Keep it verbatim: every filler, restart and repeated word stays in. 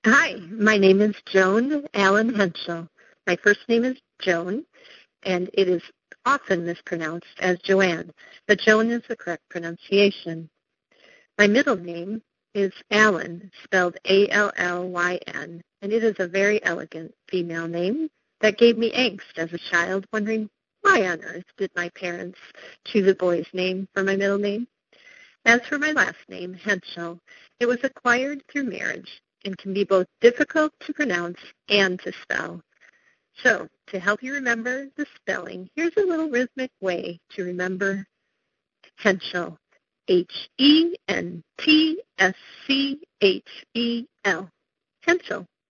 Hi, my name is Joan Allen Henschel. My first name is Joan, and it is often mispronounced as Joanne, but Joan is the correct pronunciation. My middle name is Allen, spelled A L L Y N, and it is a very elegant female name that gave me angst as a child, wondering why on earth did my parents choose a boy's name for my middle name. As for my last name, Henschel, it was acquired through marriage and can be both difficult to pronounce and to spell. So, to help you remember the spelling, here's a little rhythmic way to remember Henschel. H E N T S C H E L. Henschel.